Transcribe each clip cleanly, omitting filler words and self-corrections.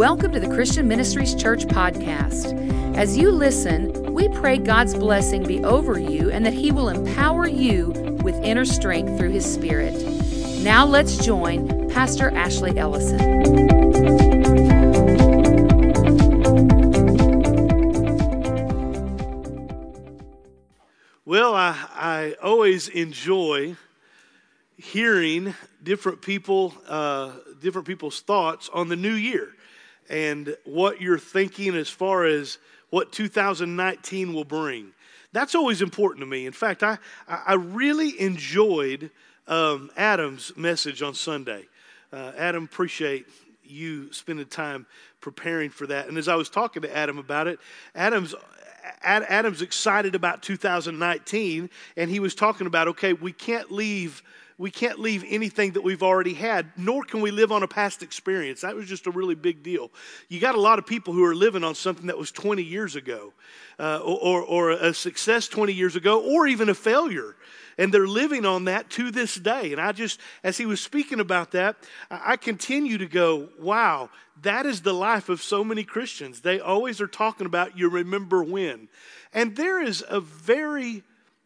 Welcome to the Christian Ministries Church podcast. As you listen, we pray God's blessing be over you and that He will empower you with inner strength through His Spirit. Now let's join Pastor Ashley Ellison. Well, I always enjoy hearing different people's thoughts on the new year and what you're thinking as far as what 2019 will bring. That's always important to me. In fact, I really enjoyed Adam's message on Sunday. Adam, appreciate you spending time preparing for that. And as I was talking to Adam about it, Adam's excited about 2019, and he was talking about, okay, we can't leave anything that we've already had, nor can we live on a past experience. That was just a really big deal. You got a lot of people who are living on something that was 20 years ago, or a success 20 years ago, or even a failure. And they're living on that to this day. And as he was speaking about that, I continue to go, wow, that is the life of so many Christians. They always are talking about you remember when. And there's a very,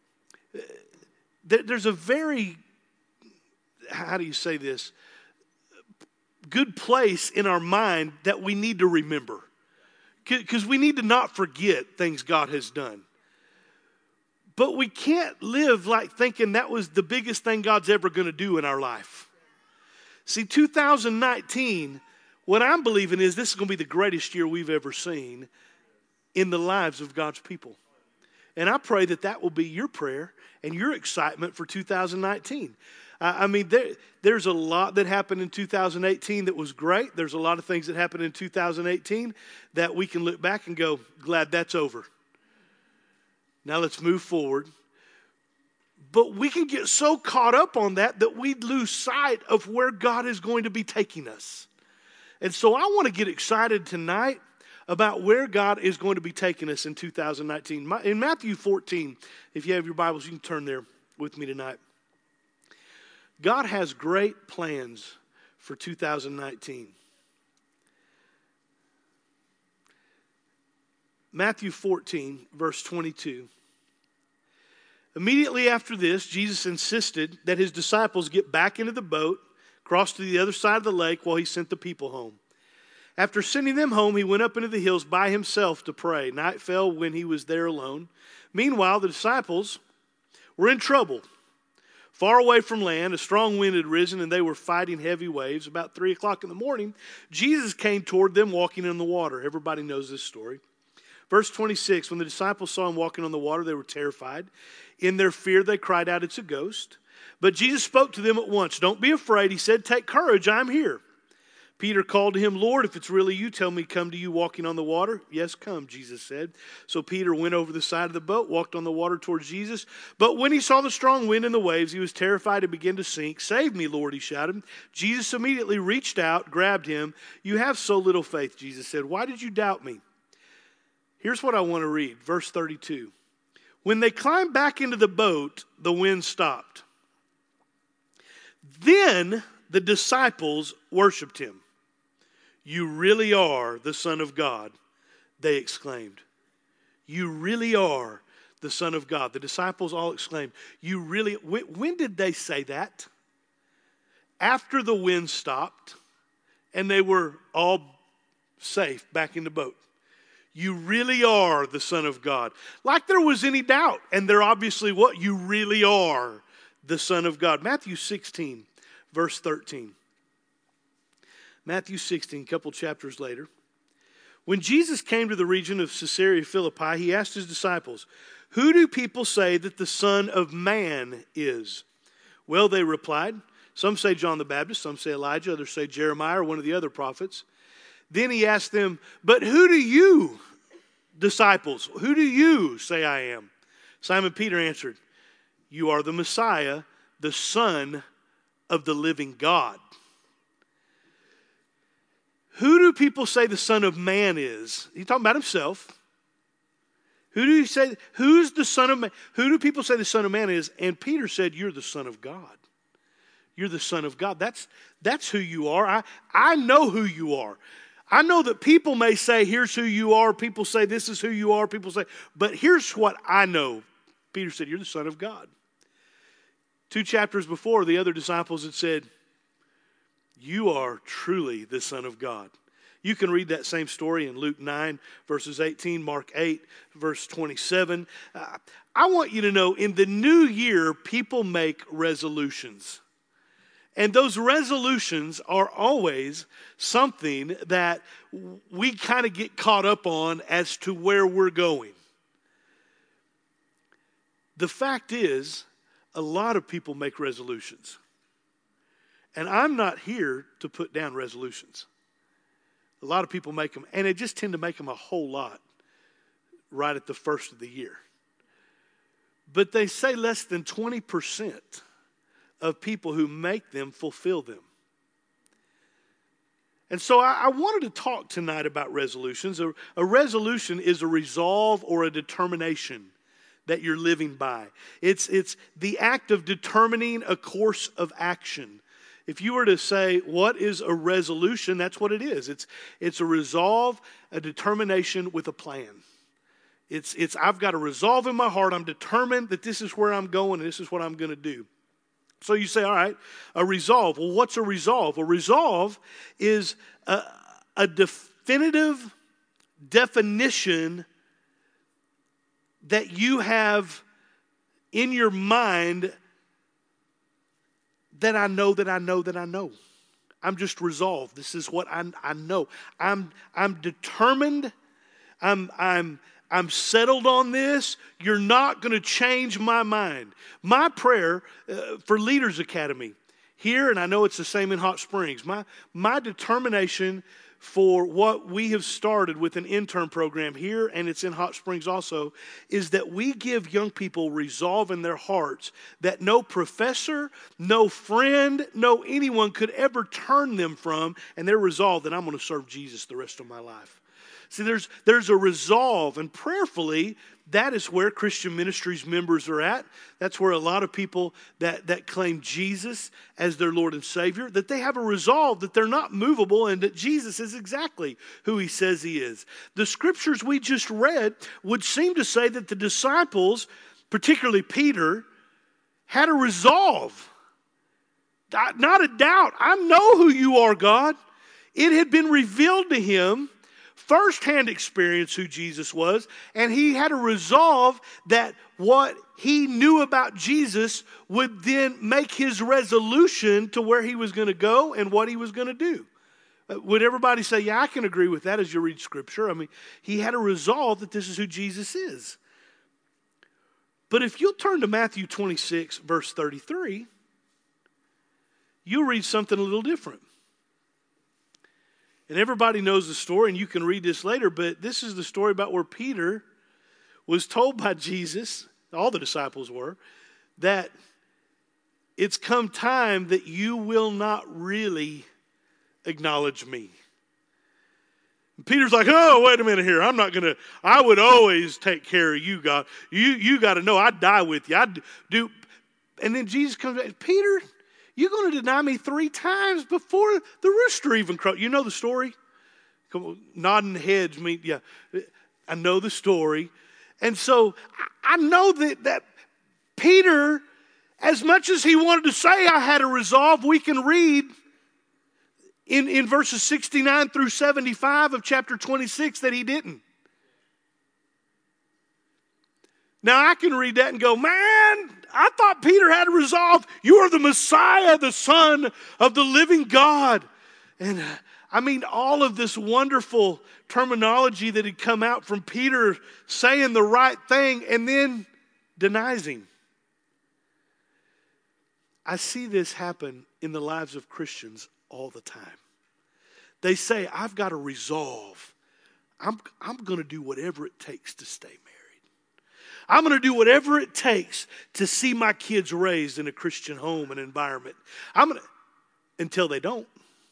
how do you say this, good place in our mind that we need to remember. Because we need to not forget things God has done. But we can't live like thinking that was the biggest thing God's ever going to do in our life. See, 2019, what I'm believing is this is going to be the greatest year we've ever seen in the lives of God's people. And I pray that will be your prayer and your excitement for 2019. I mean, there's a lot that happened in 2018 that was great. There's a lot of things that happened in 2018 that we can look back and go, glad that's over. Now let's move forward. But we can get so caught up on that we lose sight of where God is going to be taking us. And so I want to get excited tonight about where God is going to be taking us in 2019. In Matthew 14, if you have your Bibles, you can turn there with me tonight. God has great plans for 2019. Matthew 14, verse 22. Immediately after this, Jesus insisted that his disciples get back into the boat, cross to the other side of the lake while he sent the people home. After sending them home, he went up into the hills by himself to pray. Night fell when he was there alone. Meanwhile, the disciples were in trouble. Far away from land, a strong wind had risen, and they were fighting heavy waves. About 3 o'clock in the morning, Jesus came toward them walking in the water. Everybody knows this story. Verse 26, when the disciples saw him walking on the water, they were terrified. In their fear, they cried out, "It's a ghost." But Jesus spoke to them at once. "Don't be afraid," he said. "Take courage, I'm here." Peter called to him, "Lord, if it's really you, tell me come to you walking on the water." "Yes, come," Jesus said. So Peter went over the side of the boat, walked on the water towards Jesus. But when he saw the strong wind and the waves, he was terrified and began to sink. "Save me, Lord," he shouted. Jesus immediately reached out, grabbed him. "You have so little faith," Jesus said. "Why did you doubt me?" Here's what I want to read, verse 32. When they climbed back into the boat, the wind stopped. Then the disciples worshiped him. "You really are the Son of God," they exclaimed. "You really are the Son of God." The disciples all exclaimed, "You really..." When did they say that? After the wind stopped and they were all safe back in the boat. "You really are the Son of God." Like there was any doubt. And they're obviously what? You really are the Son of God. Matthew 16, verse 13. Matthew 16, a couple chapters later. When Jesus came to the region of Caesarea Philippi, he asked his disciples, "Who do people say that the Son of Man is?" "Well," they replied, "some say John the Baptist, some say Elijah, others say Jeremiah or one of the other prophets." Then he asked them, "But who do you, disciples, who do you say I am?" Simon Peter answered, "You are the Messiah, the Son of the living God." Who do people say the Son of Man is? He's talking about himself. Who's the Son of Man? Who do people say the Son of Man is? And Peter said, "You're the Son of God." You're the Son of God. That's who you are. I know who you are. I know that people may say, here's who you are. People say, this is who you are. People say, but here's what I know. Peter said, you're the Son of God. 2 chapters before, the other disciples had said, you are truly the Son of God. You can read that same story in Luke 9, verses 18, Mark 8, verse 27. I want you to know, in the new year, people make resolutions. And those resolutions are always something that we kind of get caught up on as to where we're going. The fact is, a lot of people make resolutions. And I'm not here to put down resolutions. A lot of people make them, and they just tend to make them a whole lot right at the first of the year. But they say less than 20% of people who make them fulfill them. And so I wanted to talk tonight about resolutions. A resolution is a resolve or a determination that you're living by. It's the act of determining a course of action. If you were to say, what is a resolution? That's what it is. It's a resolve, a determination with a plan. It's I've got a resolve in my heart. I'm determined that this is where I'm going and this is what I'm going to do. So you say, all right, a resolve. Well, what's a resolve? A resolve is a definitive definition that you have in your mind that I know that I know that I know. I'm just resolved. This is what I know. I'm determined. I'm settled on this. You're not going to change my mind. My prayer for Leaders Academy here, and I know it's the same in Hot Springs, my determination for what we have started with an intern program here, and it's in Hot Springs also, is that we give young people resolve in their hearts that no professor, no friend, no anyone could ever turn them from, and they're resolved that I'm going to serve Jesus the rest of my life. See, there's a resolve, and prayerfully, that is where Christian Ministries members are at. That's where a lot of people that claim Jesus as their Lord and Savior, that they have a resolve that they're not movable and that Jesus is exactly who he says he is. The scriptures we just read would seem to say that the disciples, particularly Peter, had a resolve. Not a doubt. I know who you are, God. It had been revealed to him. Firsthand experience who Jesus was, and he had a resolve that what he knew about Jesus would then make his resolution to where he was going to go and what he was going to do. Would everybody say, yeah, I can agree with that as you read Scripture? I mean, he had a resolve that this is who Jesus is. But if you'll turn to Matthew 26, verse 33, you'll read something a little different. And everybody knows the story, and you can read this later, but this is the story about where Peter was told by Jesus, all the disciples were, that it's come time that you will not really acknowledge me. And Peter's like, oh, wait a minute here. I would always take care of you, God. You got to know I'd die with you. I'd do. And then Jesus comes back, Peter, you're going to deny me 3 times before the rooster even crows. You know the story? Come on, nodding heads mean, yeah. I know the story. And so I know that Peter, as much as he wanted to say I had a resolve, we can read in verses 69 through 75 of chapter 26 that he didn't. Now I can read that and go, man, I thought Peter had a resolve. You are the Messiah, the Son of the living God. And I mean, all of this wonderful terminology that had come out from Peter saying the right thing and then denies him. I see this happen in the lives of Christians all the time. They say, I've got a resolve. I'm going to do whatever it takes to stay married. I'm going to do whatever it takes to see my kids raised in a Christian home and environment. Until they don't.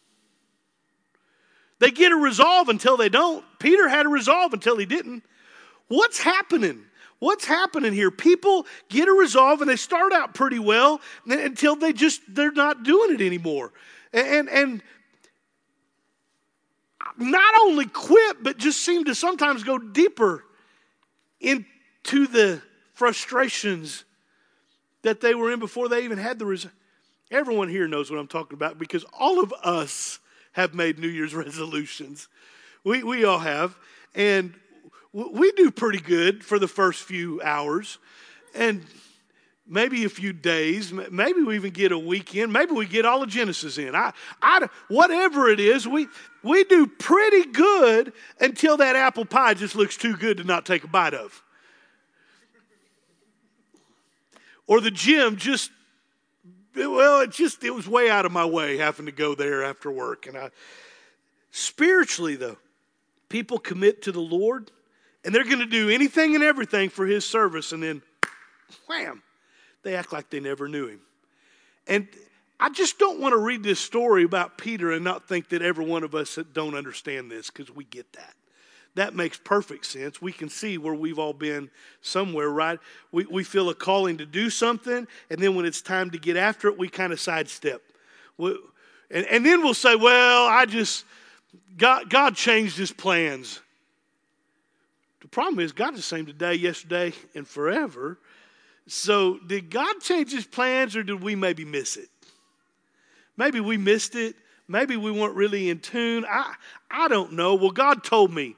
They get a resolve until they don't. Peter had a resolve until he didn't. What's happening? What's happening here? People get a resolve and they start out pretty well until they're not doing it anymore. And not only quit, but just seem to sometimes go deeper into the frustrations that they were in before they even had the result. Everyone here knows what I'm talking about because all of us have made New Year's resolutions. We all have. And we do pretty good for the first few hours. And maybe a few days. Maybe we even get a weekend. Maybe we get all of Genesis in. Whatever it is, we do pretty good until that apple pie just looks too good to not take a bite of. Or the gym it was way out of my way having to go there after work. And spiritually, though, people commit to the Lord, and they're going to do anything and everything for His service, and then, wham, they act like they never knew Him. And I just don't want to read this story about Peter and not think that every one of us don't understand this, because we get that. That makes perfect sense. We can see where we've all been somewhere, right? We feel a calling to do something, and then when it's time to get after it, we kind of sidestep. And then we'll say, well, God changed His plans. The problem is God's the same today, yesterday, and forever. So did God change His plans, or did we maybe miss it? Maybe we missed it. Maybe we weren't really in tune. I don't know. Well, God told me.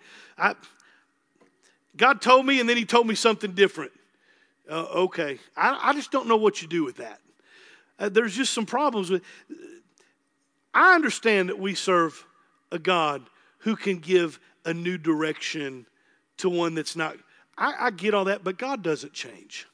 God told me, and then He told me something different. Okay. I just don't know what you do with that. There's just some problems with. I understand that we serve a God who can give a new direction to one that's not. I get all that, but God doesn't change.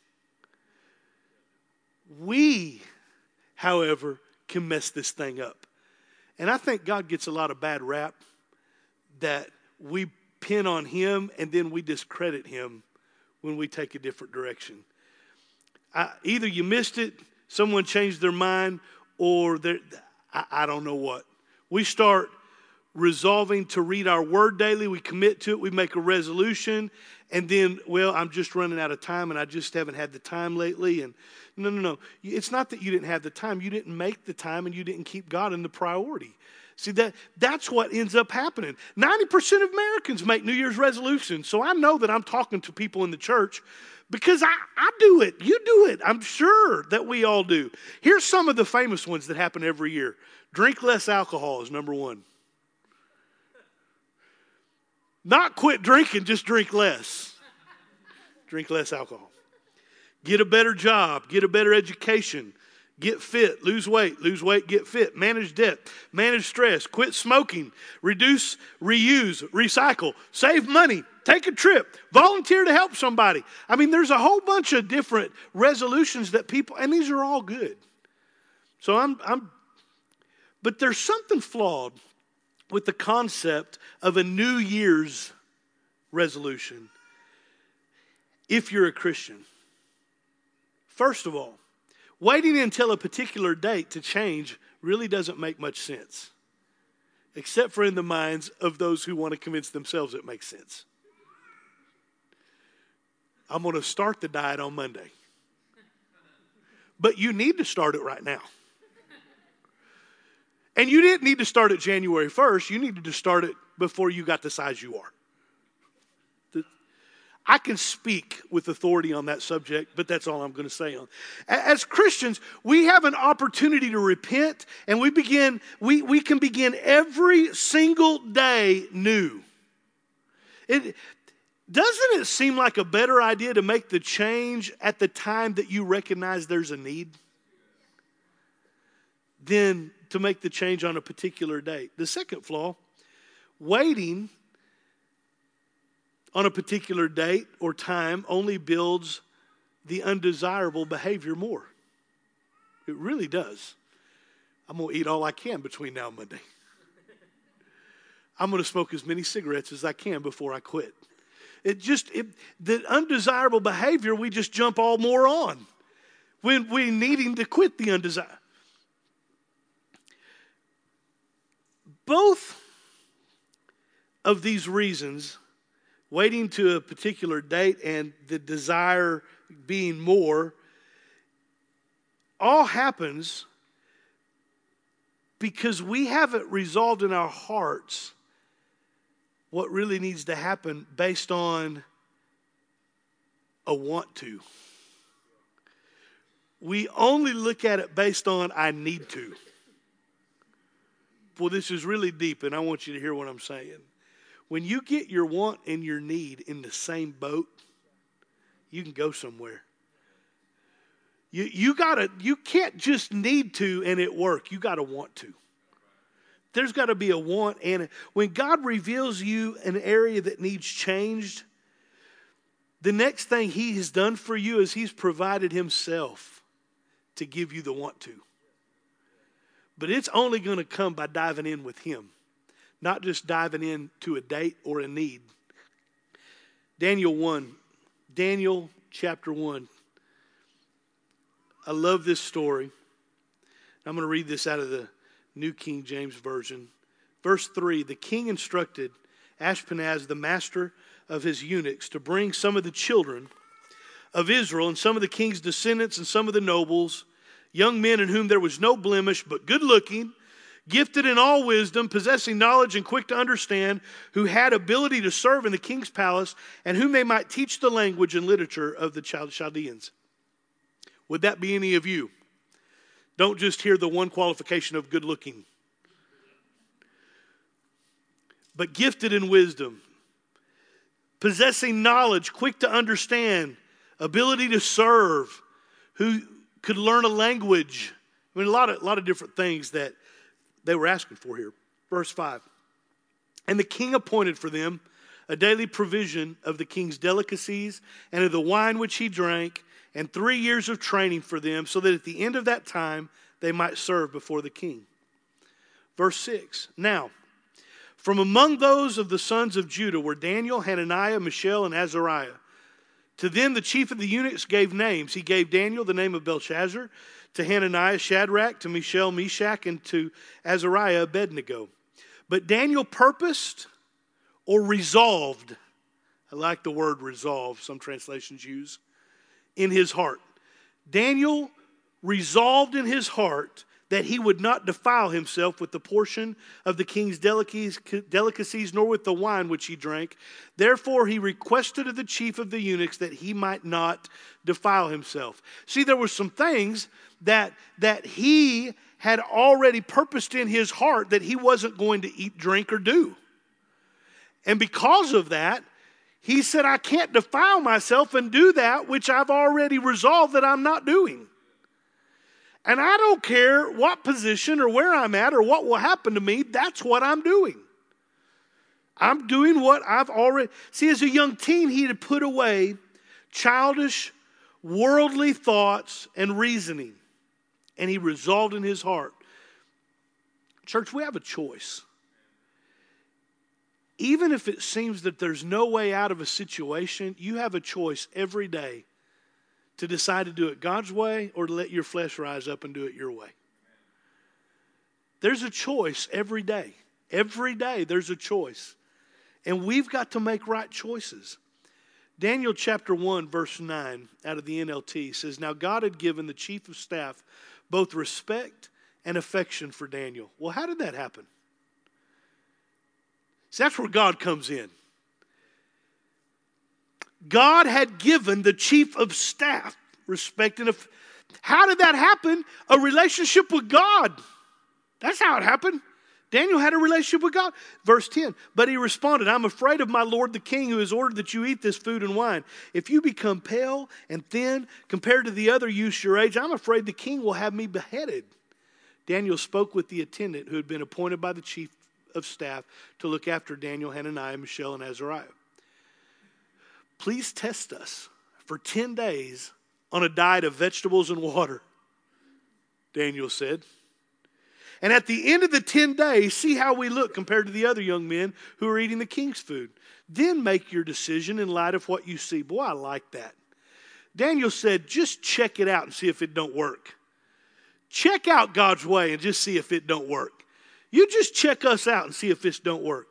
We, however, can mess this thing up. And I think God gets a lot of bad rap that we pin on Him and then we discredit Him when we take a different direction. Either you missed it, someone changed their mind, or I don't know what. We start resolving to read our word daily. We commit to it. We make a resolution. And then, well, I'm just running out of time and I just haven't had the time lately. And no. It's not that you didn't have the time. You didn't make the time and you didn't keep God in the priority. See, that's what ends up happening. 90% of Americans make New Year's resolutions. So I know that I'm talking to people in the church because I do it. You do it. I'm sure that we all do. Here's some of the famous ones that happen every year. Drink less alcohol is number one. Not quit drinking, just drink less. Drink less alcohol. Get a better job. Get a better education. Get fit. Lose weight, get fit. Manage debt. Manage stress. Quit smoking. Reduce, reuse, recycle. Save money. Take a trip. Volunteer to help somebody. I mean, there's a whole bunch of different resolutions that people, and these are all good. So but there's something flawed with the concept of a New Year's resolution if you're a Christian. First of all, waiting until a particular date to change really doesn't make much sense, except for in the minds of those who want to convince themselves it makes sense. I'm going to start the diet on Monday. But you need to start it right now. And you didn't need to start it January 1st. You needed to start it before you got the size you are. I can speak with authority on that subject, but that's all I'm going to say on. As Christians, we have an opportunity to repent, and we can begin every single day new. Doesn't it seem like a better idea to make the change at the time that you recognize there's a need than to make the change on a particular date? The second flaw, waiting on a particular date or time only builds the undesirable behavior more. It really does. I'm going to eat all I can between now and Monday. I'm going to smoke as many cigarettes as I can before I quit. The undesirable behavior, we just jump all more on when we're needing to quit the undesirable. Both of these reasons, waiting to a particular date and the desire being more, all happens because we haven't resolved in our hearts what really needs to happen based on a want to. We only look at it based on I need to. Well, this is really deep, and I want you to hear what I'm saying. When you get your want and your need in the same boat, you can go somewhere. You can't just need to and it work. You got to want to. There's got to be a want. And when God reveals you an area that needs changed, the next thing he has done for you is he's provided himself to give you the want to. But it's only going to come by diving in with him, not just diving in to a date or a need. Daniel chapter 1. I love this story. I'm going to read this out of the New King James Version. Verse 3, the king instructed Ashpenaz, the master of his eunuchs, to bring some of the children of Israel and some of the king's descendants and some of the nobles, young men in whom there was no blemish, but good looking, gifted in all wisdom, possessing knowledge and quick to understand, who had ability to serve in the king's palace, and whom they might teach the language and literature of the Chaldeans. Would that be any of you? Don't just hear the one qualification of good looking. But gifted in wisdom, possessing knowledge, quick to understand, ability to serve, who could learn a language. I mean, a lot of different things that they were asking for here. Verse 5. And the king appointed for them a daily provision of the king's delicacies and of the wine which he drank, and 3 years of training for them, so that at the end of that time they might serve before the king. Verse 6. Now, from among those of the sons of Judah were Daniel, Hananiah, Mishael, and Azariah. To them the chief of the eunuchs gave names. He gave Daniel the name of Belshazzar, to Hananiah Shadrach, to Mishael Meshach, and to Azariah Abednego. But Daniel purposed or resolved, I like the word resolve, some translations use, in his heart. Daniel resolved in his heart that he would not defile himself with the portion of the king's delicacies, nor with the wine which he drank. Therefore he requested of the chief of the eunuchs that he might not defile himself. See, there were some things that he had already purposed in his heart that he wasn't going to eat, drink, or do. And because of that, he said, I can't defile myself and do that which I've already resolved that I'm not doing. And I don't care what position or where I'm at or what will happen to me. That's what I'm doing. I'm doing what I've already... See, as a young teen, he had put away childish, worldly thoughts and reasoning. And he resolved in his heart. Church, we have a choice. Even if it seems that there's no way out of a situation, you have a choice every day to decide to do it God's way or to let your flesh rise up and do it your way. There's a choice every day. Every day there's a choice. And we've got to make right choices. Daniel chapter 1 verse 9 out of the NLT says, now God had given the chief of staff both respect and affection for Daniel. Well, how did that happen? See, that's where God comes in. God had given the chief of staff respect and how did that happen? A relationship with God. That's how it happened. Daniel had a relationship with God. Verse 10, but he responded, I'm afraid of my lord the king who has ordered that you eat this food and wine. If you become pale and thin compared to the other youths your age, I'm afraid the king will have me beheaded. Daniel spoke with the attendant who had been appointed by the chief of staff to look after Daniel, Hananiah, Mishael, and Azariah. Please test us for 10 days on a diet of vegetables and water, Daniel said. And at the end of the 10 days, see how we look compared to the other young men who are eating the king's food. Then make your decision in light of what you see. Boy, I like that. Daniel said, just check it out and see if it don't work. Check out God's way and just see if it don't work. You just check us out and see if this don't work.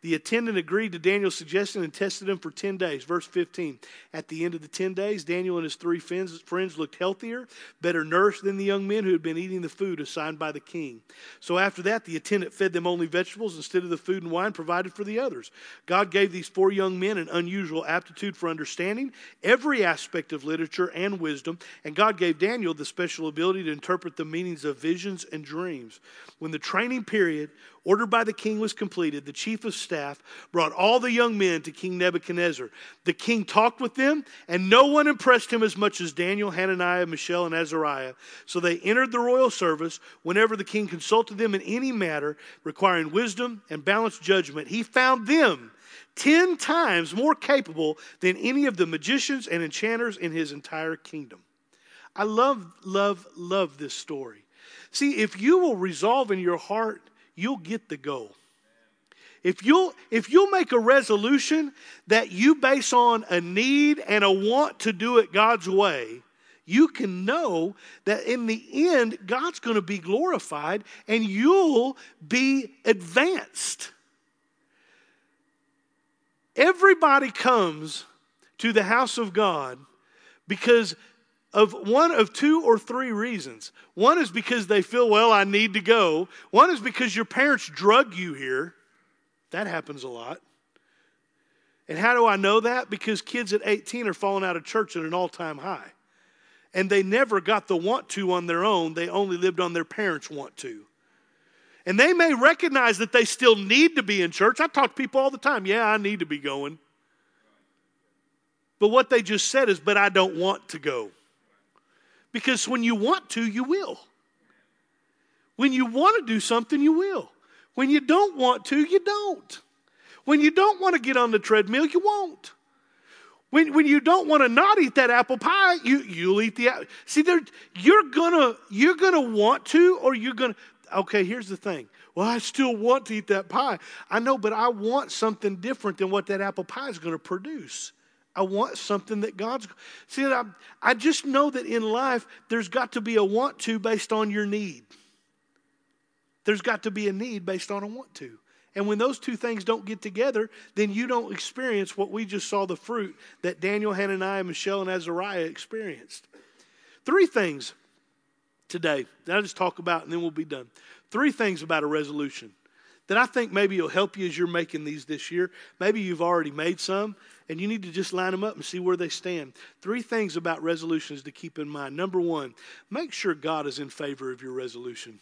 The attendant agreed to Daniel's suggestion and tested him for 10 days. Verse 15. At the end of the 10 days, Daniel and his 3 friends looked healthier, better nourished than the young men who had been eating the food assigned by the king. So after that, the attendant fed them only vegetables instead of the food and wine provided for the others. God gave these 4 young men an unusual aptitude for understanding every aspect of literature and wisdom, and God gave Daniel the special ability to interpret the meanings of visions and dreams. When the training period ordered by the king was completed, the chief of staff brought all the young men to King Nebuchadnezzar. The king talked with them, and no one impressed him as much as Daniel, Hananiah, Mishael, and Azariah. So they entered the royal service. Whenever the king consulted them in any matter requiring wisdom and balanced judgment, he found them 10 times more capable than any of the magicians and enchanters in his entire kingdom. I love this story. See, if you will resolve in your heart, you'll get the goal. If you'll make a resolution that you base on a need and a want to do it God's way, you can know that in the end, God's going to be glorified and you'll be advanced. Everybody comes to the house of God because of one of 2 or 3 reasons. One is because they feel, well, I need to go. One is because your parents drug you here. That happens a lot. And how do I know that? Because kids at 18 are falling out of church at an all-time high. And they never got the want to on their own. They only lived on their parents' want to. And they may recognize that they still need to be in church. I talk to people all the time. Yeah, I need to be going. But what they just said is, but I don't want to go. Because when you want to, you will. When you want to do something, you will. When you don't want to, you don't. When you don't want to get on the treadmill, you won't. When you don't want to not eat that apple pie, you'll eat the apple. See, you're gonna want to, or you're gonna. Okay, here's the thing. Well, I still want to eat that pie. I know, but I want something different than what that apple pie is going to produce. I want something that God's... See, I just know that in life, there's got to be a want to based on your need. There's got to be a need based on a want to. And when those 2 things don't get together, then you don't experience what we just saw the fruit that Daniel, Hananiah, Mishael, and Azariah experienced. 3 things today that I'll just talk about and then we'll be done. 3 things about a resolution that I think maybe will help you as you're making these this year. Maybe you've already made some and you need to just line them up and see where they stand. 3 things about resolutions to keep in mind. Number 1, make sure God is in favor of your resolution.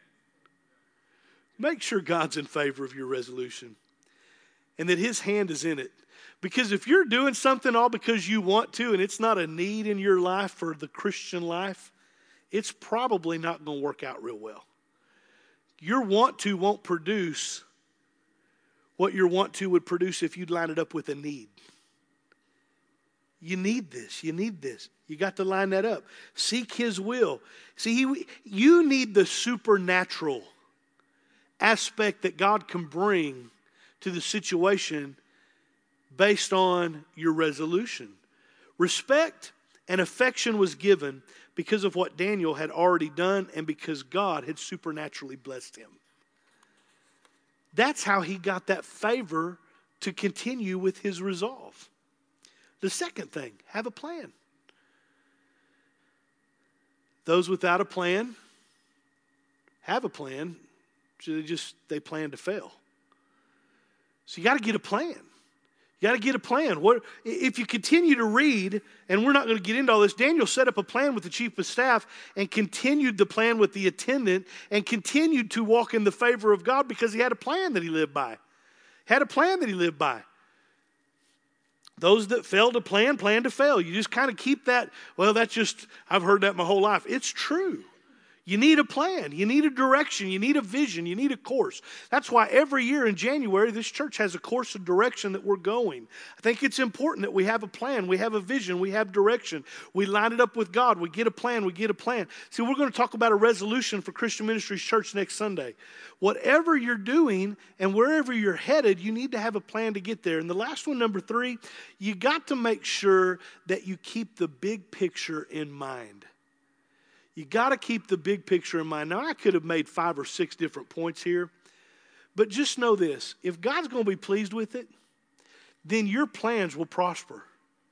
Make sure God's in favor of your resolution and that his hand is in it. Because if you're doing something all because you want to and it's not a need in your life for the Christian life, it's probably not going to work out real well. Your want to won't produce what your want to would produce if you'd line it up with a need. You need this. You need this. You got to line that up. Seek his will. See, you need the supernatural aspect that God can bring to the situation based on your resolution. Respect and affection was given because of what Daniel had already done and because God had supernaturally blessed him. That's how he got that favor to continue with his resolve. The second thing, have a plan. Those without a plan have a plan. They plan to fail. So you got to get a plan. You got to get a plan. If you continue to read, and we're not going to get into all this, Daniel set up a plan with the chief of staff and continued the plan with the attendant and continued to walk in the favor of God because he had a plan that he lived by. Had a plan that he lived by. Those that fail to plan to fail. You just kind of keep that, well, I've heard that my whole life. It's true. You need a plan. You need a direction. You need a vision. You need a course. That's why every year in January, this church has a course of direction that we're going. I think it's important that we have a plan. We have a vision. We have direction. We line it up with God. We get a plan. We get a plan. See, we're going to talk about a resolution for Christian Ministries Church next Sunday. Whatever you're doing and wherever you're headed, you need to have a plan to get there. And the last one, number 3, you got to make sure that you keep the big picture in mind. You got to keep the big picture in mind. Now, I could have made 5 or 6 different points here, But just know this, if God's going to be pleased with it, then your plans will prosper.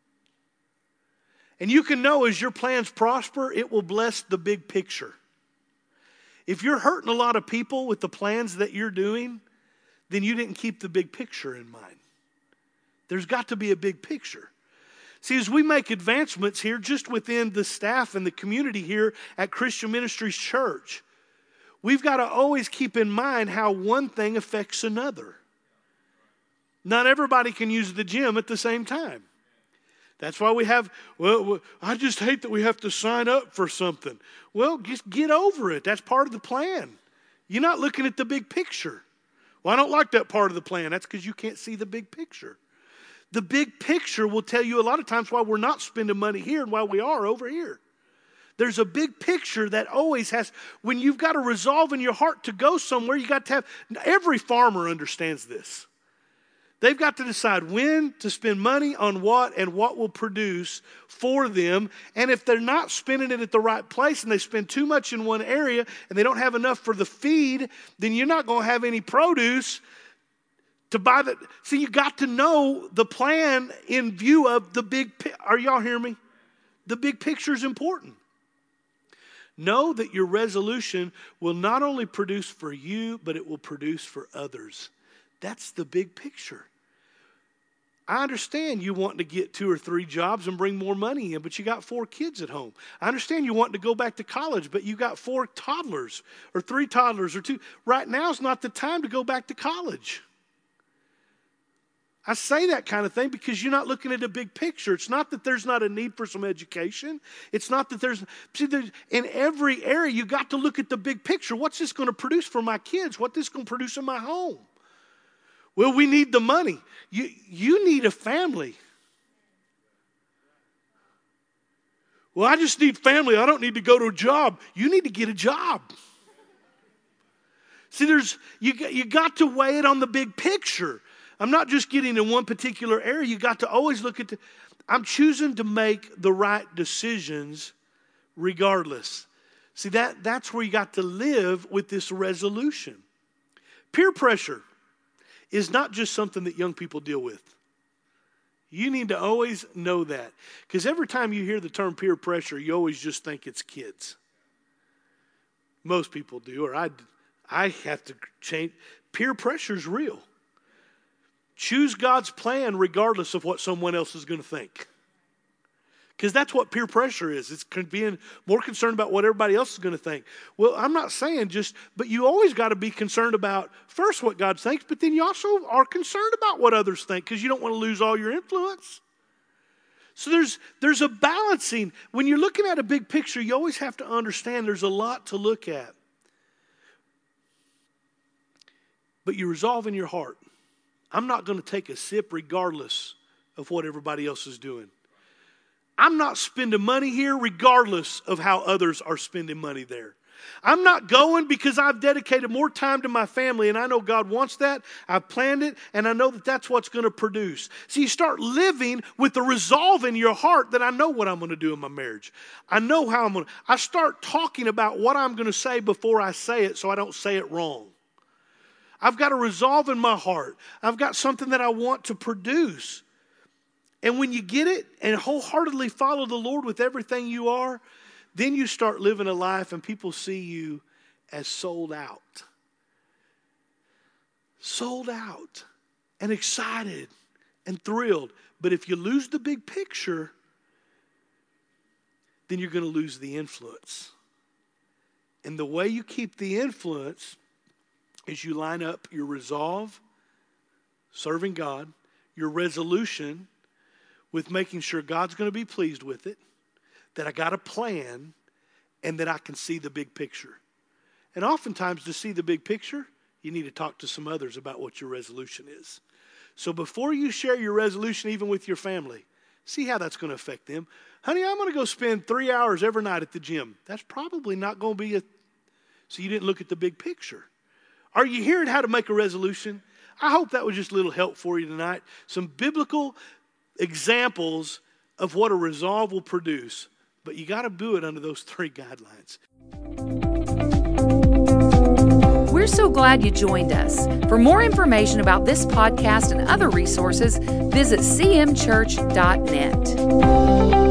And you can know as your plans prosper, it will bless the big picture. If you're hurting a lot of people with the plans that you're doing, then you didn't keep the big picture in mind. There's got to be a big picture. See, as we make advancements here, just within the staff and the community here at Christian Ministries Church, we've got to always keep in mind how one thing affects another. Not everybody can use the gym at the same time. That's why we have, I just hate that we have to sign up for something. Well, just get over it. That's part of the plan. You're not looking at the big picture. Well, I don't like that part of the plan. That's because you can't see the big picture. The big picture will tell you a lot of times why we're not spending money here and why we are over here. There's a big picture that always has, when you've got a resolve in your heart to go somewhere, you got to have, every farmer understands this. They've got to decide when to spend money on what and what will produce for them. And if they're not spending it at the right place and they spend too much in one area and they don't have enough for the feed, then you're not going to have any produce to buy that. See, you got to know the plan in view of the big picture. Are y'all hearing me? The big picture is important. Know that your resolution will not only produce for you, but it will produce for others. That's the big picture. I understand you want to get 2 or 3 jobs and bring more money in, but you got 4 kids at home. I understand you want to go back to college, but you got 4 toddlers or 3 toddlers or 2. Right now is not the time to go back to college. I say that kind of thing because you're not looking at a big picture. It's not that there's not a need for some education. It's not that there's in every area you got to look at the big picture. What's this going to produce for my kids? What's this going to produce in my home? Well, we need the money. You need a family. Well, I just need family. I don't need to go to a job. You need to get a job. See, you got to weigh it on the big picture. I'm not just getting in one particular area. You got to always look at I'm choosing to make the right decisions regardless. See, that's where you got to live with this resolution. Peer pressure is not just something that young people deal with. You need to always know that. Because every time you hear the term peer pressure, you always just think it's kids. Most people do, or I have to change. Peer pressure is real. Choose God's plan regardless of what someone else is going to think. Because that's what peer pressure is. It's being more concerned about what everybody else is going to think. Well, I'm not saying but you always got to be concerned about first what God thinks, but then you also are concerned about what others think because you don't want to lose all your influence. So there's a balancing. When you're looking at a big picture, you always have to understand there's a lot to look at. But you resolve in your heart, I'm not going to take a sip regardless of what everybody else is doing. I'm not spending money here regardless of how others are spending money there. I'm not going because I've dedicated more time to my family and I know God wants that. I've planned it and I know that that's what's going to produce. So you start living with the resolve in your heart that I know what I'm going to do in my marriage. I know how I start talking about what I'm going to say before I say it so I don't say it wrong. I've got a resolve in my heart. I've got something that I want to produce. And when you get it and wholeheartedly follow the Lord with everything you are, then you start living a life and people see you as sold out. Sold out and excited and thrilled. But if you lose the big picture, then you're going to lose the influence. And the way you keep the influence is you line up your resolve, serving God, your resolution, with making sure God's going to be pleased with it, that I got a plan, and that I can see the big picture. And oftentimes to see the big picture, you need to talk to some others about what your resolution is. So before you share your resolution even with your family, see how that's going to affect them. Honey, I'm going to go spend 3 hours every night at the gym. That's probably not going to be so you didn't look at the big picture. Are you hearing how to make a resolution? I hope that was just a little help for you tonight. Some biblical examples of what a resolve will produce, but you got to do it under those 3 guidelines. We're so glad you joined us. For more information about this podcast and other resources, visit cmchurch.net.